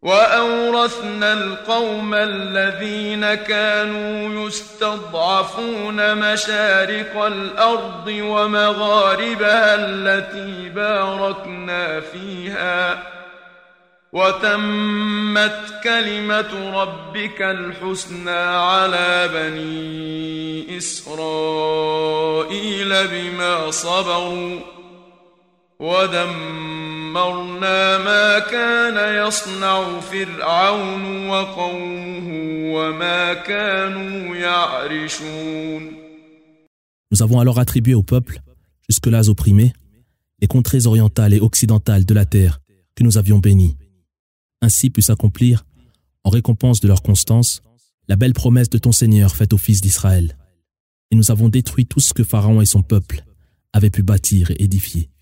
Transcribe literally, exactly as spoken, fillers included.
وأورثنا القوم الذين كانوا يستضعفون مشارق الأرض ومغاربها التي باركنا فيها وتمت كلمة ربك الحسنى على بني إسرائيل بما صبروا ودمرنا ما كان يصنع فرعون وقومه وما كانوا يعرشون. Nous avons alors attribué au peuple, jusque-là opprimés, les contrées orientales et occidentales de la terre que nous avions bénies. Ainsi put s'accomplir, en récompense de leur constance, la belle promesse de ton Seigneur faite aux fils d'Israël. Et nous avons détruit tout ce que Pharaon et son peuple avaient pu bâtir et édifier.